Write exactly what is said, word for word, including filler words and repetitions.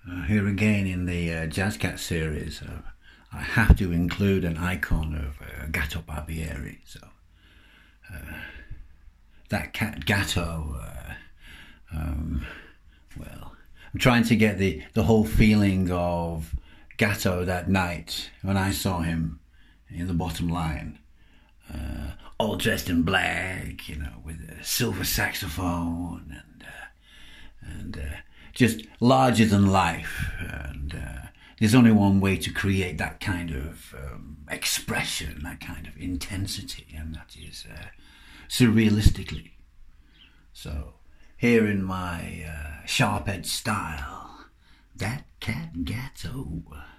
Uh, here again in the uh, Jazz Cat series, uh, I have to include an icon of uh, Gato Barbieri. So uh, that cat Gato, uh, um, well, I'm trying to get the, the whole feeling of Gato that night when I saw him in the bottom line. Uh, all dressed in black, you know, with a silver saxophone and uh, and uh, just larger than life. And uh, there's only one way to create that kind of um, expression, that kind of intensity, and that is uh, surrealistically. So here in my uh, sharp edge style, that cat Gato.